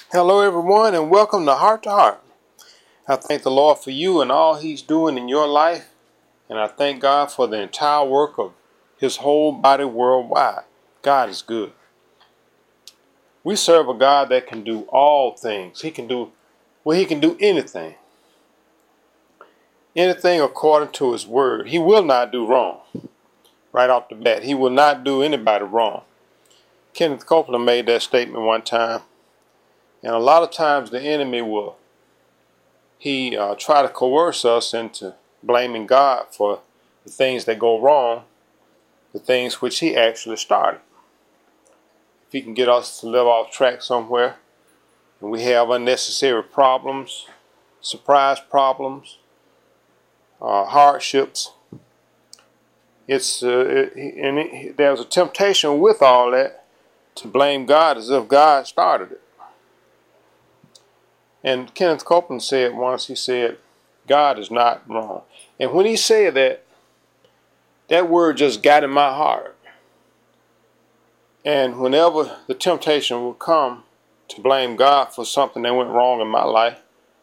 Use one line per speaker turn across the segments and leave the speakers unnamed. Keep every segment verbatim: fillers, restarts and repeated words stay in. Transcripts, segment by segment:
Hello, everyone, and welcome to Heart to Heart. I thank the Lord for you and all He's doing in your life, and I thank God for the entire work of His whole body worldwide. God is good. We serve a God that can do all things. He can do, well, He can do anything. Anything according to His word. He will not do wrong. Right off the bat, He will not do anybody wrong. Kenneth Copeland made that statement one time, and a lot of times the enemy will He uh, try to coerce us into blaming God for the things that go wrong, the things which He actually started. If He can get us to live off track somewhere, and we have unnecessary problems, surprise problems, uh, hardships, it's uh, it, and it, there's a temptation with all that to blame God as if God started it. And Kenneth Copeland said once, he said, God is not wrong. And when he said that, that word just got in my heart. And whenever the temptation would come to blame God for something that went wrong in my life,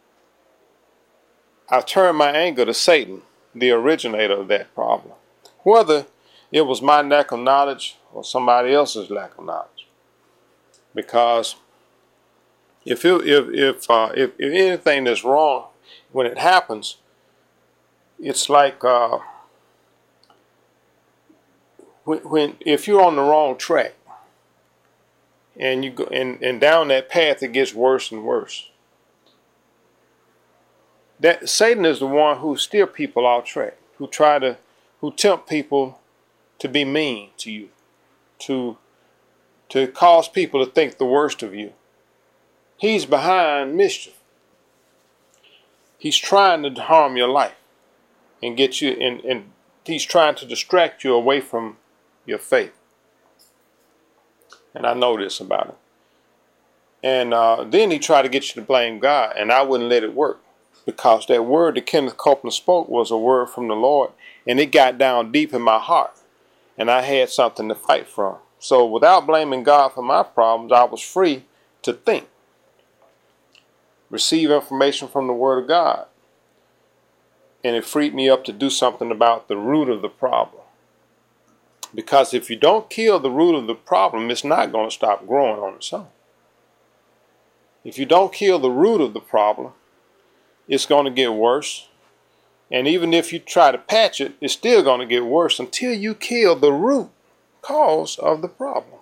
I turned my anger to Satan, the originator of that problem. Whether it was my lack of knowledge or somebody else's lack of knowledge. Because if it, if if, uh, if if anything that's wrong when it happens, it's like uh, when, when if you're on the wrong track and you go and, and down that path, it gets worse and worse. That Satan is the one who steer people off track, who try to, who tempt people to be mean to you, to to cause people to think the worst of you. He's behind mischief. He's trying to harm your life and get you, and, and he's trying to distract you away from your faith. And I know this about him. And uh, then he tried to get you to blame God, and I wouldn't let it work. Because that word that Kenneth Copeland spoke was a word from the Lord, and it got down deep in my heart, and I had something to fight from. So without blaming God for my problems, I was free to think, receive information from the Word of God, and it freed me up to do something about the root of the problem. Because if you don't kill the root of the problem, it's not going to stop growing on its own. If you don't kill the root of the problem, it's going to get worse. And even if you try to patch it, it's still going to get worse until you kill the root cause of the problem.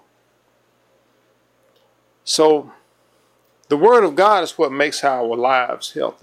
So the Word of God is what makes our lives healthy.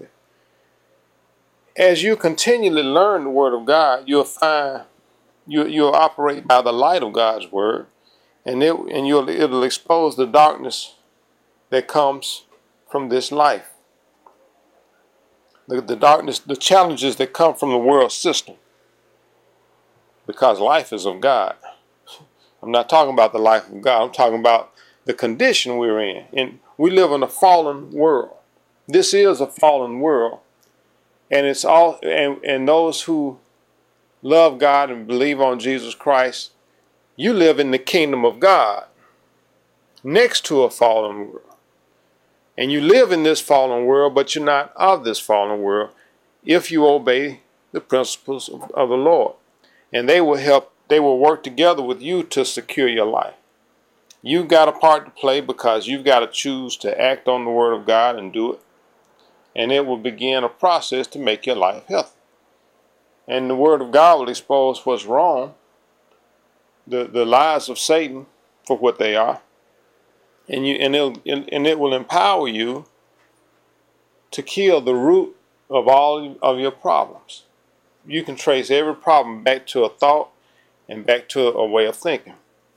As you continually learn the Word of God, you'll find you, you'll operate by the light of God's Word, and it and you'll it'll expose the darkness that comes from this life. The, the darkness, the challenges that come from the world system. Because life is of God. I'm not talking about the life of God. I'm talking about the condition we're in. And we live in a fallen world. This is a fallen world. And it's all and, and those who love God and believe on Jesus Christ, you live in the kingdom of God next to a fallen world. And you live in this fallen world, but you're not of this fallen world if you obey the principles of, of the Lord. And they will help, they will work together with you to secure your life. You've got a part to play because you've got to choose to act on the Word of God and do it. And it will begin a process to make your life healthy. And the Word of God will expose what's wrong, the, the lies of Satan for what they are. And you and it'll and it will empower you to kill the root of all of your problems. You can trace every problem back to a thought and back to a way of thinking.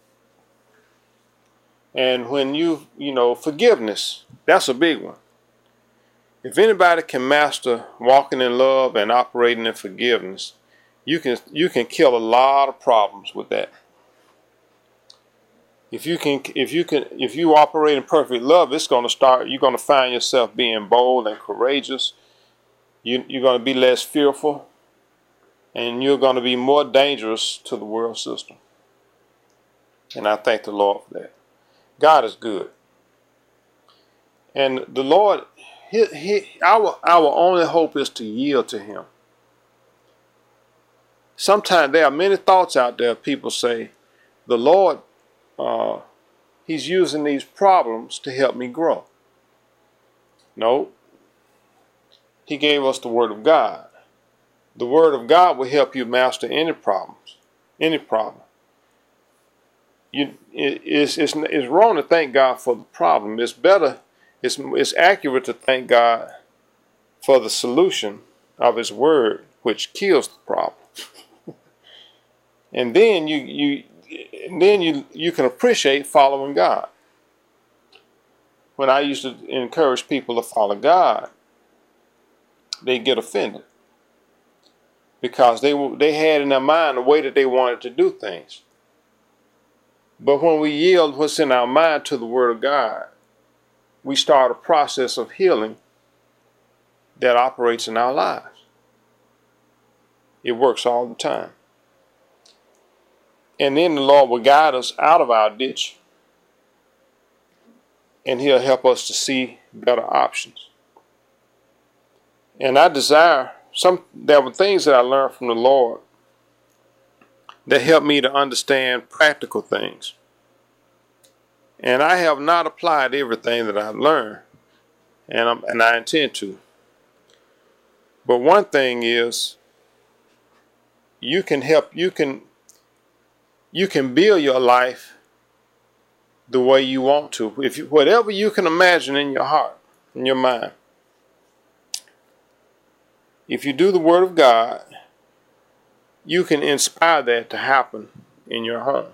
And when you, you know, forgiveness, that's a big one. If anybody can master walking in love and operating in forgiveness, you can you can kill a lot of problems with that. If you can, if you can, if you operate in perfect love, it's going to start. You're going to find yourself being bold and courageous. You, you're going to be less fearful, and you're going to be more dangerous to the world system. And I thank the Lord for that. God is good, And the Lord, he, he, our, our only hope is to yield to him. Sometimes there are many thoughts out there. People say, the Lord, uh, he's using these problems to help me grow. No. He gave us the Word of God. The Word of God will help you master any problems, any problem. You, it, it's, it's, it's wrong to thank God for the problem. It's better, it's, it's accurate to thank God for the solution of His Word, which kills the problem. And then you, you, and then you, you can appreciate following God. When I used to encourage people to follow God, they get offended because they they had in their mind the way that they wanted to do things. But when we yield what's in our mind to the Word of God, we start a process of healing that operates in our lives. It works all the time. And then the Lord will guide us out of our ditch, and He'll help us to see better options. And I desire, some there were things that I learned from the Lord that helped me to understand practical things. And I have not applied everything that I've learned, and, I'm, and I intend to. But one thing is, you can help, you can, you can build your life the way you want to. If you, whatever you can imagine in your heart, in your mind. If you do the Word of God, you can inspire that to happen in your home.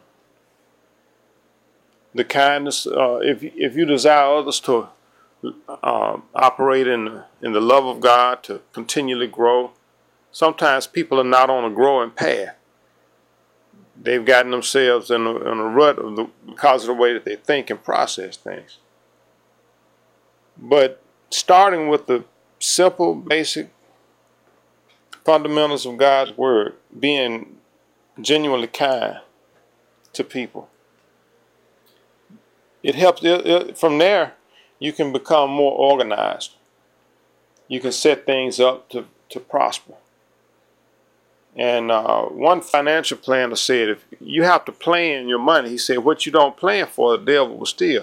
The kindness, uh, if if you desire others to uh, operate in the, in the love of God, to continually grow. Sometimes people are not on a growing path. They've gotten themselves in a, in a rut of the, because of the way that they think and process things. But starting with the simple, basic fundamentals of God's Word, being genuinely kind to people, it helps. It, it, from there, you can become more organized. You can set things up to, to prosper. And uh, one financial planner said, if you have to plan your money, he said, what you don't plan for, the devil will steal.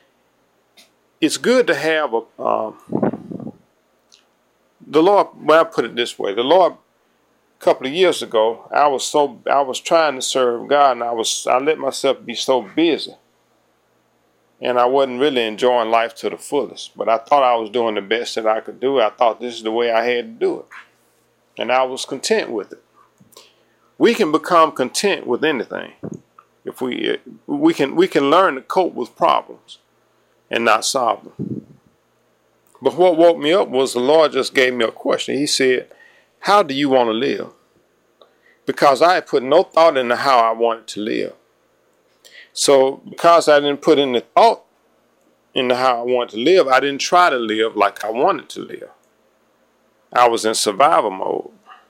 It's good to have a, um, the Lord, well, I put it this way, the Lord, a couple of years ago, I was so, I was trying to serve God, and I was, I let myself be so busy. And I wasn't really enjoying life to the fullest. But I thought I was doing the best that I could do. I thought this is the way I had to do it. And I was content with it. We can become content with anything. If we we can we can learn to cope with problems and not solve them. But what woke me up was the Lord just gave me a question. He said, how do you want to live? Because I had put no thought into how I wanted to live. So because I didn't put any thought into how I wanted to live, I didn't try to live like I wanted to live. I was in survival mode.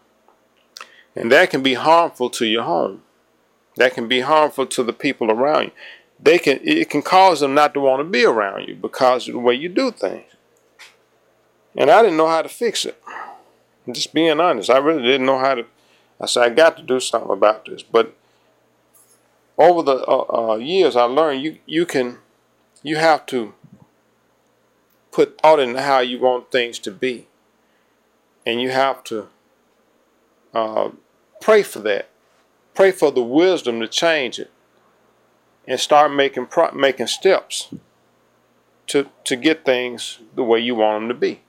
And that can be harmful to your home. That can be harmful to the people around you. They can, it can cause them not to want to be around you because of the way you do things. And I didn't know how to fix it. I'm just being honest. I really didn't know how to. I said, I got to do something about this. But over the uh, uh, years, I learned you, you can, you have to put thought into how you want things to be. And you have to uh, pray for that. Pray for the wisdom to change it. And start making pro making steps to, to get things the way you want them to be.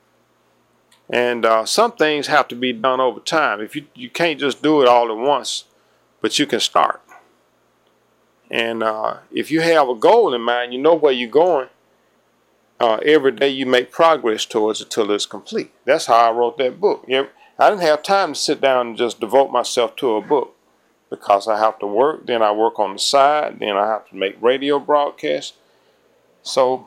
And uh, some things have to be done over time. If you, you can't just do it all at once, but you can start. And uh, if you have a goal in mind, you know where you're going, uh, every day you make progress towards it till it's complete. That's how I wrote that book. I didn't have time to sit down and just devote myself to a book because I have to work, then I work on the side, then I have to make radio broadcasts. So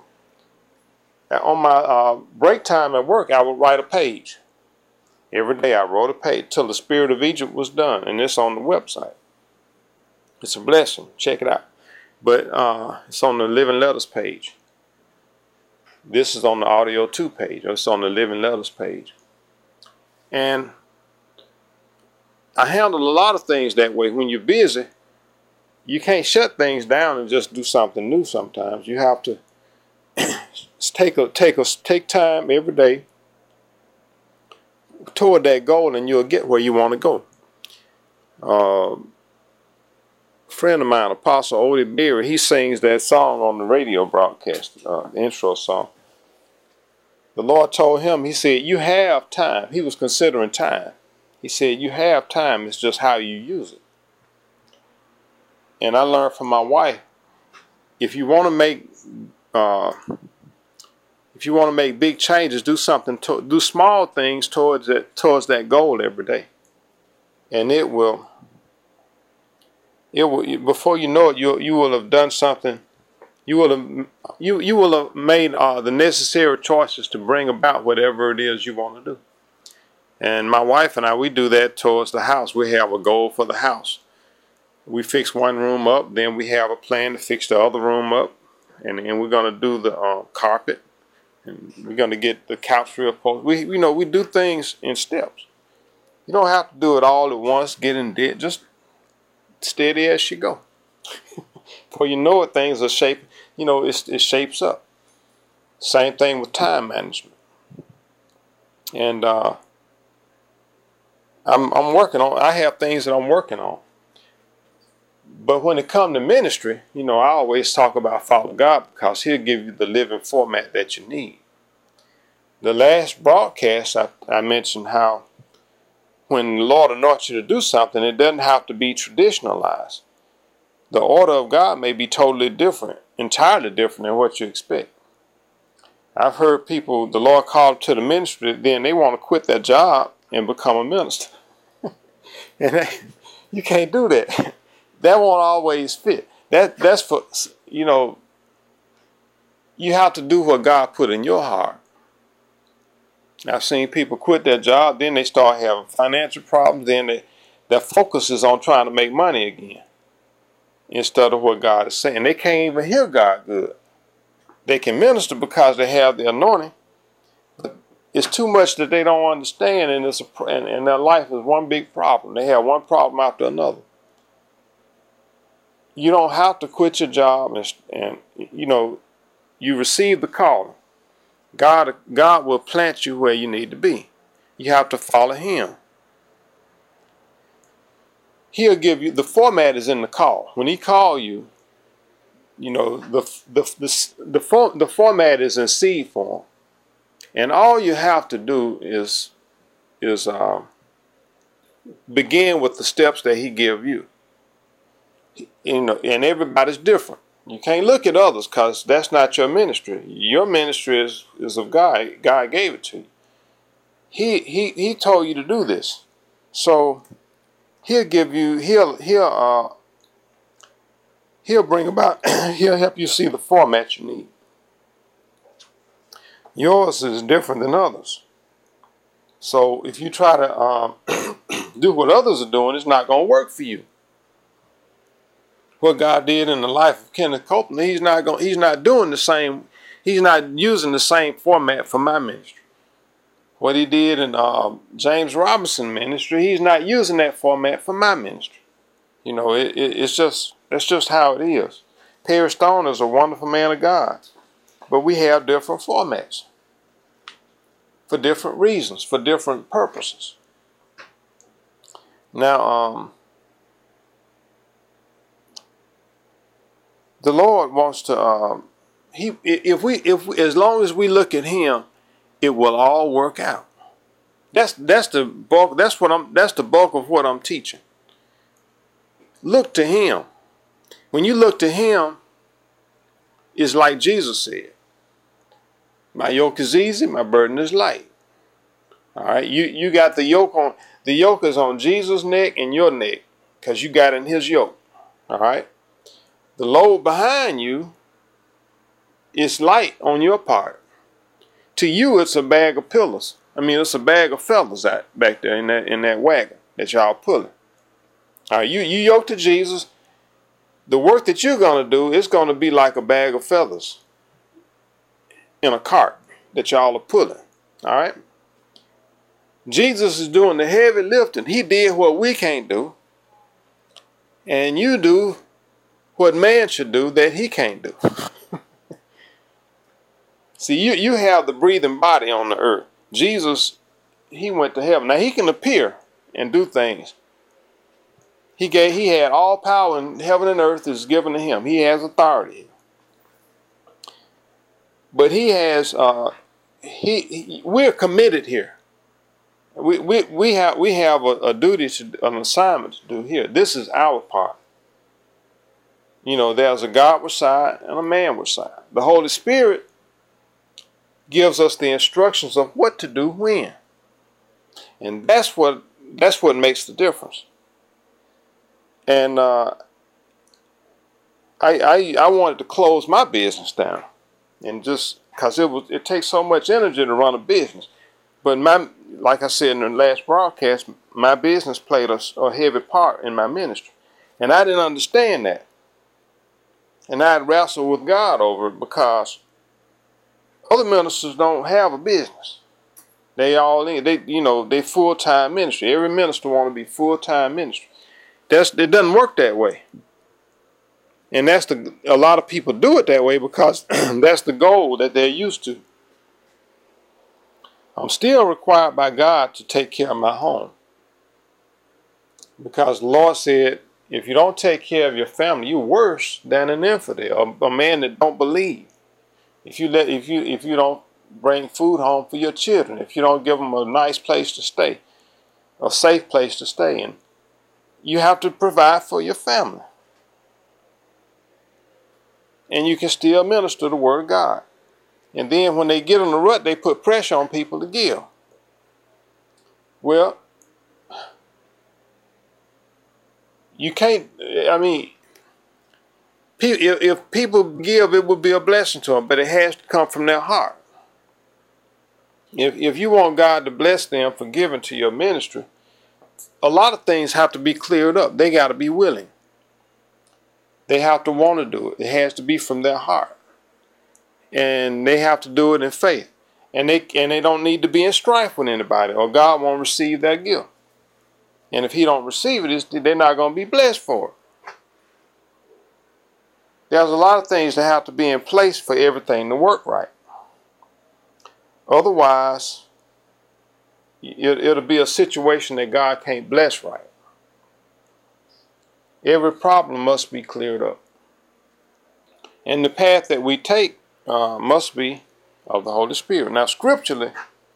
on my uh, break time at work, I would write a page. Every day I wrote a page till the Spirit of Egypt was done, and it's on the website. It's a blessing. Check it out. But uh, it's on the Living Letters page. This is on the Audio two page, or it's on the Living Letters page. And I handle a lot of things that way. When you're busy, you can't shut things down and just do something new sometimes. You have to take a take a take time every day toward that goal, and you'll get where you want to go. Uh, friend of mine, Apostle Odie Berry, he sings that song on the radio broadcast, uh, the intro song. The Lord told him, he said, you have time. He was considering time. He said, you have time. It's just how you use it. And I learned from my wife, if you want to make, uh, if you want to make big changes, do something, to, do small things towards that, towards that goal every day. And it will, it will, before you know it, you you will have done something. You will have you you will have made uh, the necessary choices to bring about whatever it is you want to do. And my wife and I, we do that towards the house. We have a goal for the house. We fix one room up, then we have a plan to fix the other room up, and and we're gonna do the uh, carpet, and we're gonna get the couch reupholstered. We you know we do things in steps. You don't have to do it all at once. Get in debt. Just steady as you go. Before you know it, things are shaping. You know, it's, it shapes up. Same thing with time management. And uh, I'm I'm working on. I have things that I'm working on. But when it comes to ministry, you know, I always talk about follow God, because He'll give you the living format that you need. The last broadcast, I, I mentioned how when the Lord anoints you to do something, it doesn't have to be traditionalized. The order of God may be totally different, entirely different than what you expect. I've heard people, the Lord called them to the ministry, then they want to quit their job and become a minister. And they, you can't do that. That won't always fit. That that's for, you know, you have to do what God put in your heart. I've seen people quit their job, then they start having financial problems, then they, their focus is on trying to make money again instead of what God is saying. They can't even hear God good. They can minister because they have the anointing, but it's too much that they don't understand, and, it's a, and, and their life is one big problem. They have one problem after another. You don't have to quit your job, and, and you know, you receive the calling. God, God will plant you where you need to be. You have to follow Him. He'll give you, the format is in the call. When He calls you, you know, the, the, the, the, for, the format is in seed form. And all you have to do is, is uh, begin with the steps that He gives you. You know, and everybody's different. You can't look at others, because that's not your ministry. Your ministry is, is of God. God gave it to you. He he he told you to do this. So He'll give you, he'll he'll uh he'll bring about he'll help you see the format you need. Yours is different than others. So if you try to um do what others are doing, it's not gonna work for you. What God did in the life of Kenneth Copeland, he's not going, he's not doing the same, he's not using the same format for my ministry. What he did in uh, James Robinson ministry, he's not using that format for my ministry. You know, it, it, it's just, that's just how it is. Perry Stone is a wonderful man of God, but we have different formats for different reasons, for different purposes. Now, um, the Lord wants to, uh, he, if we, if we, as long as we look at Him, it will all work out. That's, that's the bulk, that's what I'm, that's the bulk of what I'm teaching. Look to Him. When you look to Him, it's like Jesus said, my yoke is easy, my burden is light. All right, you, you got the yoke on, the yoke is on Jesus' neck and your neck, because you got in His yoke. All right. The load behind you is light on your part. To you, it's a bag of pillars. I mean, it's a bag of feathers out back there in that in that wagon that y'all pulling. All right, you you yoke to Jesus. The work that you're gonna do is gonna be like a bag of feathers, in a cart that y'all are pulling. All right. Jesus is doing the heavy lifting. He did what we can't do. And you do what man should do that he can't do. See, you, you have the breathing body on the earth. Jesus, he went to heaven. Now, he can appear and do things. He gave, he had all power in heaven and earth is given to him. He has authority. But he has, uh, he, he we're committed here. We, we, we have, we have a, a duty, to, an assignment to do here. This is our part. You know, there's a Godward side and a manward side. The Holy Spirit gives us the instructions of what to do when. And that's what, that's what makes the difference. And uh, I, I, I wanted to close my business down. And just because it was, it takes so much energy to run a business. But my, like I said in the last broadcast, my business played a, a heavy part in my ministry. And I didn't understand that. And I'd wrestle with God over it because other ministers don't have a business. They all in, they, you know, they full-time ministry. Every minister want to be full-time ministry. That's, it doesn't work that way. And that's the, a lot of people do it that way because that's the goal that they're used to. I'm still required by God to take care of my home. Because the Lord said, if you don't take care of your family, you're worse than an infidel, a, a man that don't believe. If you let, if you, if you don't bring food home for your children, if you don't give them a nice place to stay, a safe place to stay in, you have to provide for your family. And you can still minister the word of God. And then when they get in the rut, they put pressure on people to give. Well, you can't, I mean, if people give, it would be a blessing to them, but it has to come from their heart. If, if you want God to bless them for giving to your ministry, a lot of things have to be cleared up. They got to be willing. They have to want to do it. It has to be from their heart. And they have to do it in faith. And they and they don't need to be in strife with anybody, or God won't receive that gift. And if he don't receive it, they're not going to be blessed for it. There's a lot of things that have to be in place for everything to work right. Otherwise, it, it'll be a situation that God can't bless right. Every problem must be cleared up. And the path that we take Uh, must be of the Holy Spirit. Now, scripturally,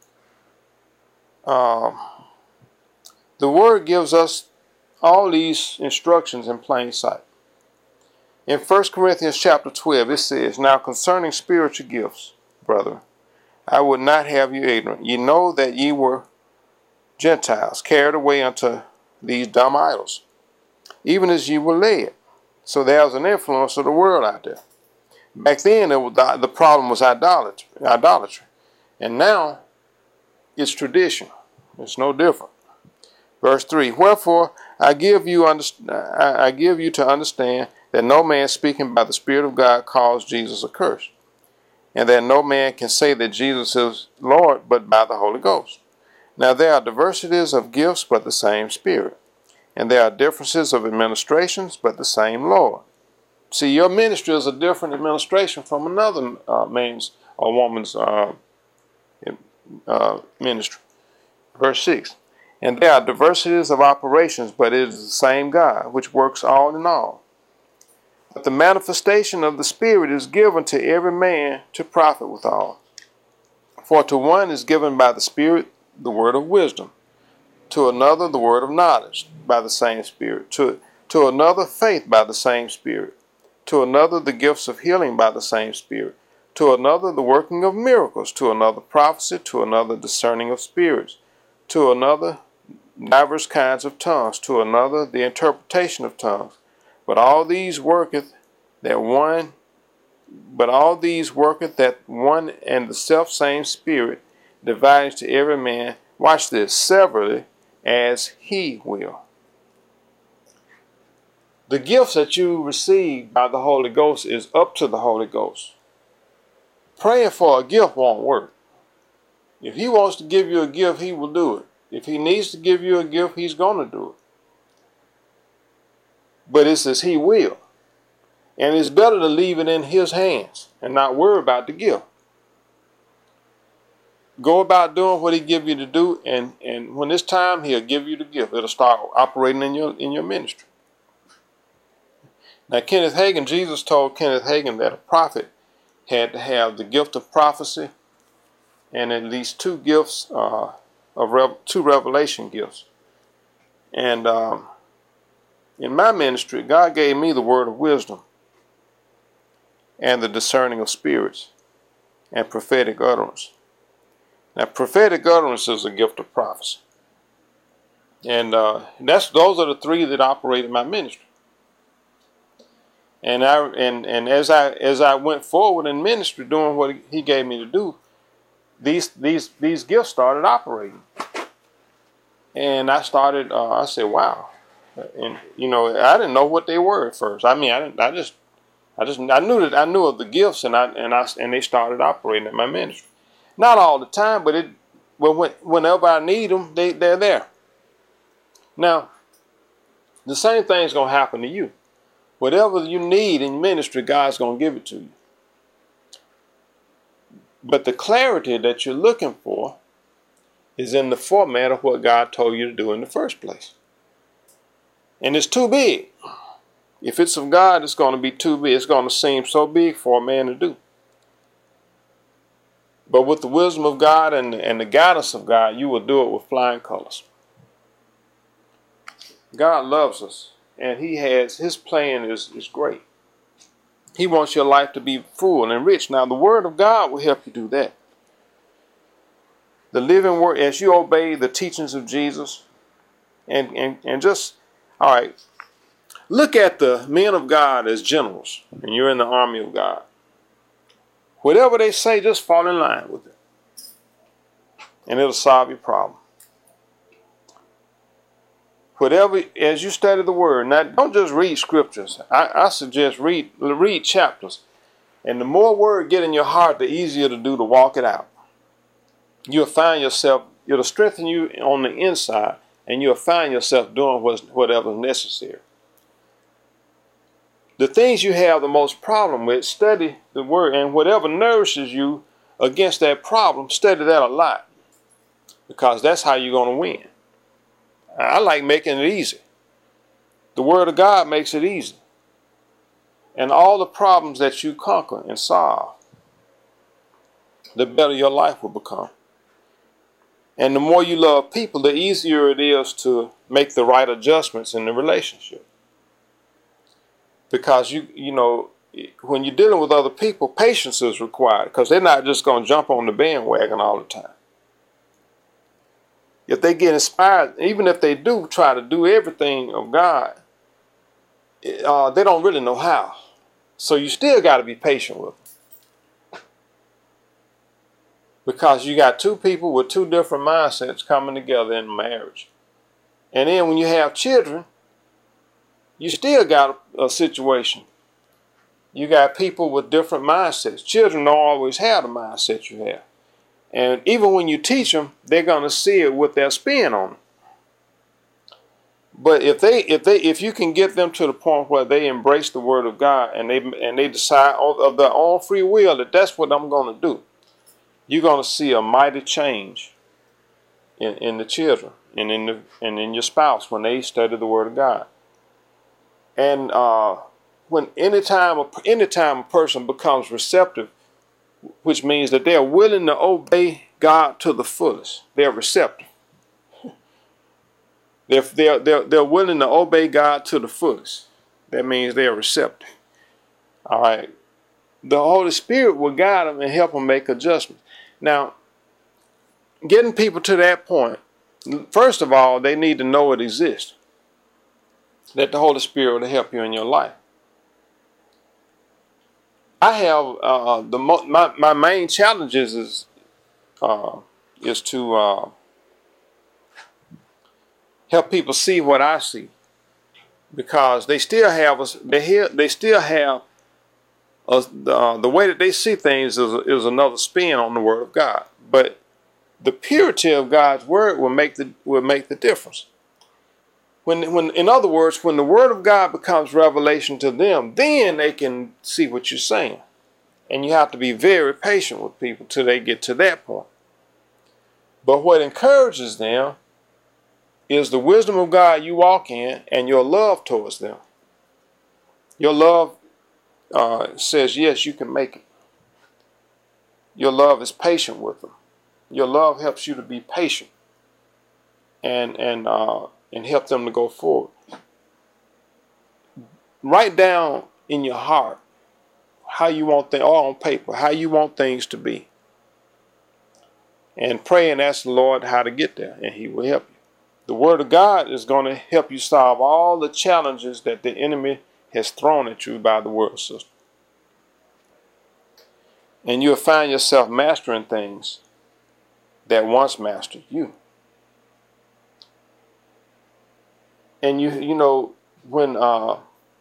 uh, the Word gives us all these instructions in plain sight. In First Corinthians chapter twelve, it says, "Now concerning spiritual gifts, brethren, I would not have you ignorant. Ye know that ye were Gentiles, carried away unto these dumb idols, even as ye were led." So there's an influence of the world out there. Back then, it was the, the problem was idolatry, idolatry, and now it's tradition. It's no different. Verse three: "Wherefore I give you I, I give you to understand that no man speaking by the Spirit of God calls Jesus accursed, and that no man can say that Jesus is Lord but by the Holy Ghost. Now there are diversities of gifts, but the same Spirit, and there are differences of administrations, but the same Lord." See, your ministry is a different administration from another uh, man's or woman's uh, uh, ministry. Verse six: "And there are diversities of operations, but it is the same God, which works all in all. But the manifestation of the Spirit is given to every man to profit withal. For to one is given by the Spirit the word of wisdom, to another the word of knowledge by the same Spirit, to, to another faith by the same Spirit, to another the gifts of healing by the same Spirit, to another the working of miracles, to another prophecy, to another discerning of spirits, to another divers kinds of tongues, to another the interpretation of tongues. But all these worketh that one, but all these worketh that one and the self same Spirit, dividing to every man," watch this, "severally as he will." The gifts that you receive by the Holy Ghost is up to the Holy Ghost. praying for a gift won't work. If he wants to give you a gift, he will do it. If he needs to give you a gift, he's going to do it. But it says he will. And it's better to leave it in his hands and not worry about the gift. Go about doing what he give you to do, and, and when it's time, he'll give you the gift. It'll start operating in your in your ministry. Now, Kenneth Hagin, Jesus told Kenneth Hagin that a prophet had to have the gift of prophecy and at least two gifts uh, of rev two revelation gifts. And um, in my ministry, God gave me the word of wisdom and the discerning of spirits and prophetic utterance. Now, prophetic utterance is a gift of prophecy, and uh, that's those are the three that operate in my ministry. And I and and as I as I went forward in ministry, doing what he gave me to do, these these these gifts started operating, and I started. Uh, I said, "Wow!" And you know, I didn't know what they were at first. I mean, I didn't. I just, I just, I knew that I knew of the gifts, and I and I and they started operating in my ministry. Not all the time, but it. Well, when, whenever I need them, they they're there. Now, the same thing's gonna happen to you. Whatever you need in ministry, God's gonna give it to you. But the clarity that you're looking for is in the format of what God told you to do in the first place. And it's too big. If it's of God, it's going to be too big. It's going to seem so big for a man to do. But with the wisdom of God and, and the guidance of God, you will do it with flying colors. God loves us, and he has, his plan is, is great. He wants your life to be full and rich. Now, the word of God will help you do that. The living word, as you obey the teachings of Jesus, and, and, and just, all right, look at the men of God as generals, and you're in the army of God. Whatever they say, just fall in line with it, and it'll solve your problem. Whatever, as you study the word, now don't just read scriptures. I, I suggest read read chapters. And the more word get in your heart, the easier to do to walk it out. You'll find yourself, it'll strengthen you on the inside, and you'll find yourself doing whatever's necessary. The things you have the most problem with, study the word, and whatever nourishes you against that problem, study that a lot, because that's how you're going to win. I like making it easy. The word of God makes it easy. And all the problems that you conquer and solve, the better your life will become. And the more you love people, the easier it is to make the right adjustments in the relationship. Because, you you know, when you're dealing with other people, patience is required, because they're not just going to jump on the bandwagon all the time. If they get inspired, even if they do try to do everything of God, uh, they don't really know how. So you still got to be patient with them. Because you got two people with two different mindsets coming together in marriage. And then when you have children, you still got a, a situation. You got people with different mindsets. Children don't always have the mindset you have. And even when you teach them, they're going to see it with their spin on it. But if they, if they, if you can get them to the point where they embrace the word of God and they and they decide of their own free will that that's what I'm going to do, you're going to see a mighty change in in the children and in the and in your spouse when they study the word of God. And uh, when anytime anytime a person becomes receptive, which means that they're willing to obey God to the fullest. They're receptive. They're, they're, they're, they're willing to obey God to the fullest. That means they're receptive. All right. The Holy Spirit will guide them and help them make adjustments. Now, getting people to that point, first of all, they need to know it exists. That the Holy Spirit will help you in your life. I have uh, the mo my my main challenges is uh, is to uh, help people see what I see, because they still have us. They they still have uh, the, uh, the way that they see things is, is another spin on the Word of God. But the purity of God's Word will make the will make the difference. When, when, in other words, when the Word of God becomes revelation to them, then they can see what you're saying. And you have to be very patient with people till they get to that point. But what encourages them is the wisdom of God you walk in and your love towards them. Your love uh, says, yes, you can make it. Your love is patient with them. Your love helps you to be patient and, and, uh, and help them to go forward. Write down in your heart how you want things, or on paper, how you want things to be. And pray and ask the Lord how to get there, and He will help you. The Word of God is going to help you solve all the challenges that the enemy has thrown at you by the world system. And you'll find yourself mastering things that once mastered you. And you, you know, when uh,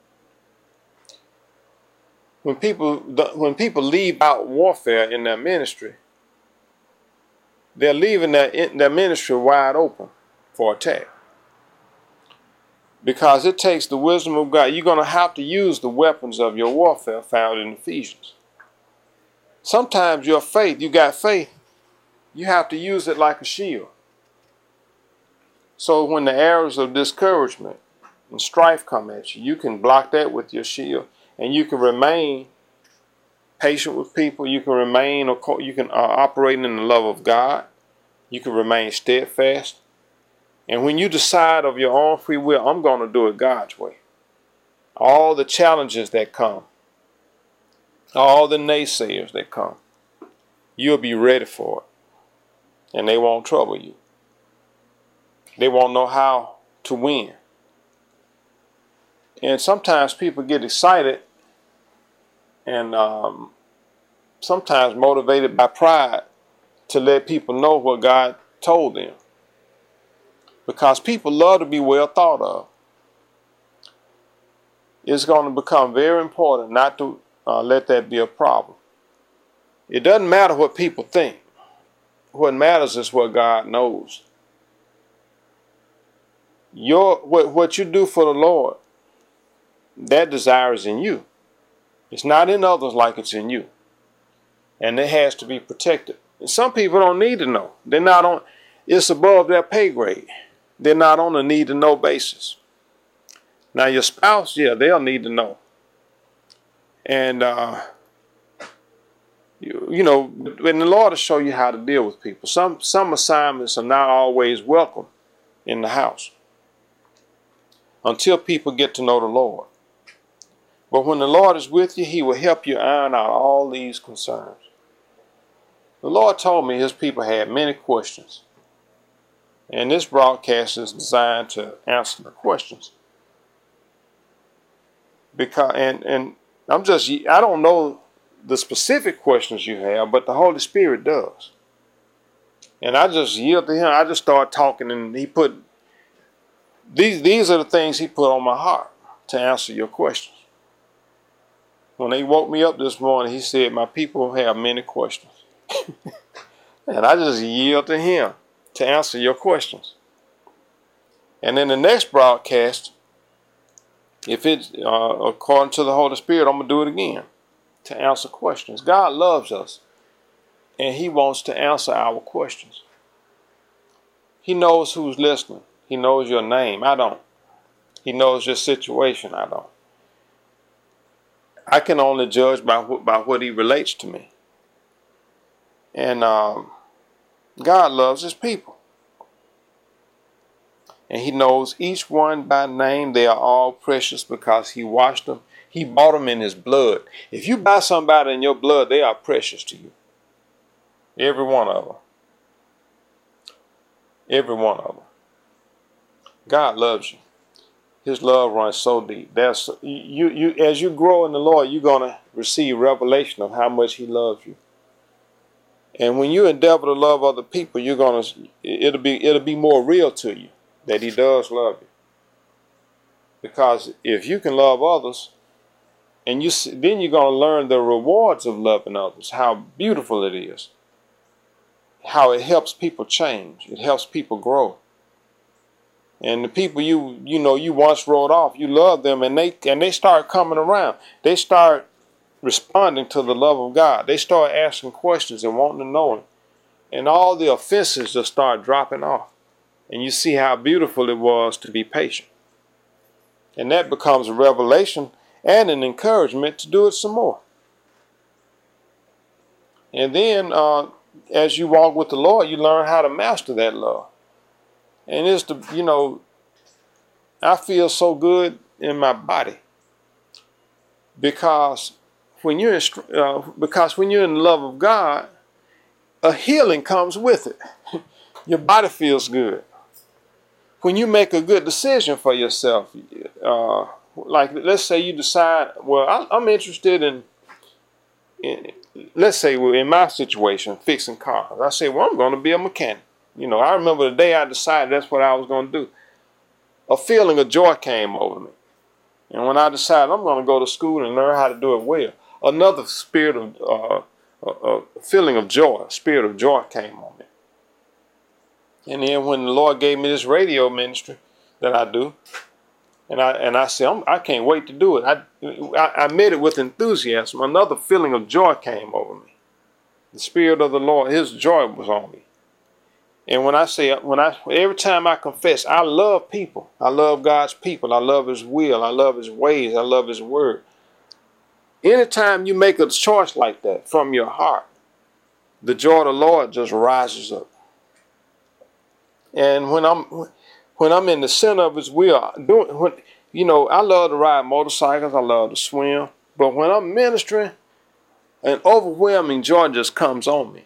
when people when people leave out warfare in their ministry, they're leaving their their ministry wide open for attack. Because it takes the wisdom of God. You're going to have to use the weapons of your warfare found in Ephesians. Sometimes your faith, you got faith, you have to use it like a shield. So when the arrows of discouragement and strife come at you, you can block that with your shield. And you can remain patient with people. You can remain, you can uh, operate in the love of God. You can remain steadfast. And when you decide of your own free will, I'm going to do it God's way. All the challenges that come, all the naysayers that come, you'll be ready for it. And they won't trouble you. They won't know how to win. And sometimes people get excited and um, sometimes motivated by pride to let people know what God told them. Because people love to be well thought of. It's going to become very important not to uh, let that be a problem. It doesn't matter what people think. What matters is what God knows. Your what, what you do for the Lord, that desire is in you. It's not in others like it's in you. And it has to be protected. And some people don't need to know. They're not on, it's above their pay grade. They're not on a need to know basis. Now your spouse, yeah, they'll need to know. And, uh, you, you know, when the Lord will show you how to deal with people. Some, some assignments are not always welcome in the house until people get to know the Lord. But when the Lord is with you, He will help you iron out all these concerns. The Lord told me His people had many questions. And this broadcast is designed to answer the questions. Because and, and I'm just I don't know the specific questions you have, but the Holy Spirit does. And I just yield to Him. I just started talking, and He put these these are the things He put on my heart to answer your questions. When He woke me up this morning, He said, my people have many questions. And I just yield to Him to answer your questions. And in the next broadcast, if it's uh, according to the Holy Spirit, I'm going to do it again to answer questions. God loves us, and He wants to answer our questions. He knows who's listening. He knows your name. I don't. He knows your situation. I don't. I can only judge by, by what He relates to me. And um, God loves His people. And He knows each one by name. They are all precious because He washed them. He bought them in His blood. If you buy somebody in your blood, they are precious to you. Every one of them. Every one of them. God loves you. His love runs so deep. That's you. You as you grow in the Lord, you're gonna receive revelation of how much He loves you. And when you endeavor to love other people, you're gonna it'll be it'll be more real to you that He does love you. Because if you can love others And you see, then you're going to learn the rewards of loving others, how beautiful it is, how it helps people change. It helps people grow. And the people you you know you once wrote off, you love them, and they and they start coming around. They start responding to the love of God. They start asking questions and wanting to know Him. And all the offenses just start dropping off. And you see how beautiful it was to be patient. And that becomes a revelation and an encouragement to do it some more. And then uh, as you walk with the Lord, you learn how to master that love. And it's the, you know, I feel so good in my body. Because when you're in, uh, because when you're in the love of God, a healing comes with it. Your body feels good. When you make a good decision for yourself, uh, like let's say you decide, well, I, I'm interested in, in, let's say well, in my situation, fixing cars. I say, well, I'm going to be a mechanic. You know, I remember the day I decided that's what I was going to do. A feeling of joy came over me. And when I decided I'm going to go to school and learn how to do it well, another spirit of, uh, a, a feeling of joy, a spirit of joy came on me. And then when the Lord gave me this radio ministry that I do, and I and I said, I'm, I can't wait to do it. I, I, I made it with enthusiasm. Another feeling of joy came over me. The Spirit of the Lord, His joy was on me. And when I say, when I, every time I confess, I love people. I love God's people. I love His will. I love His ways. I love His word. Anytime you make a choice like that from your heart, the joy of the Lord just rises up. And when I'm when I'm in the center of His will, doing, when, you know, I love to ride motorcycles. I love to swim. But when I'm ministering, an overwhelming joy just comes on me.